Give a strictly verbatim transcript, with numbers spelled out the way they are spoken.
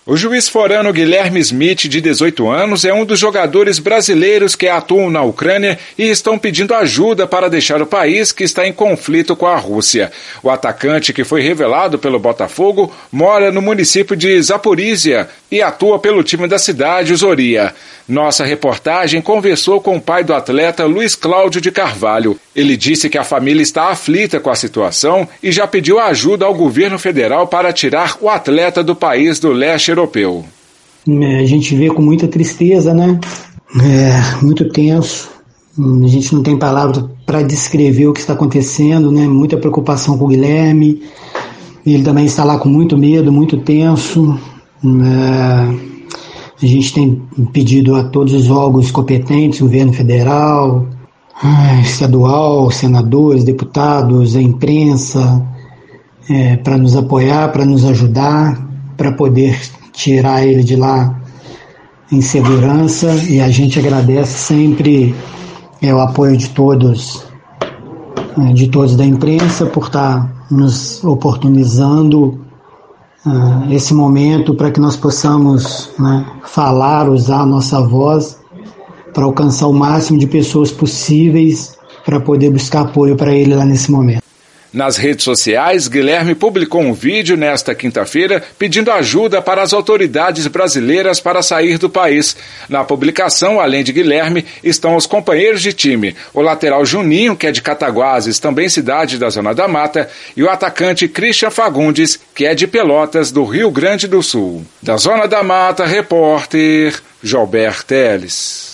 O juiz forano Guilherme Smith, de dezoito anos, é um dos jogadores brasileiros que atuam na Ucrânia e estão pedindo ajuda para deixar o país que está em conflito com a Rússia. O atacante, que foi revelado pelo Botafogo, mora no município de Zaporizhia e atua pelo time da cidade, o Zoria. Nossa reportagem conversou com o pai do atleta, Luiz Cláudio de Carvalho. Ele disse que a família está aflita com a situação e já pediu ajuda ao governo federal para tirar o atleta do país do leste europeu. A gente vê com muita tristeza, né? É muito tenso. A gente não tem palavras para descrever o que está acontecendo, né? Muita preocupação com o Guilherme. Ele também está lá com muito medo, muito tenso. É... A gente tem pedido a todos os órgãos competentes, governo federal, estadual, senadores, deputados, a imprensa, é, para nos apoiar, para nos ajudar, para poder tirar ele de lá em segurança. E a gente agradece sempre é, o apoio de todos, é, de todos da imprensa, por estar nos oportunizando Uh, esse momento para que nós possamos, né, falar, usar a nossa voz para alcançar o máximo de pessoas possíveis para poder buscar apoio para ele lá nesse momento. Nas redes sociais, Guilherme publicou um vídeo nesta quinta-feira pedindo ajuda para as autoridades brasileiras para sair do país. Na publicação, além de Guilherme, estão os companheiros de time, o lateral Juninho, que é de Cataguases, também cidade da Zona da Mata, e o atacante Christian Fagundes, que é de Pelotas, do Rio Grande do Sul. Da Zona da Mata, repórter Joelber Teles.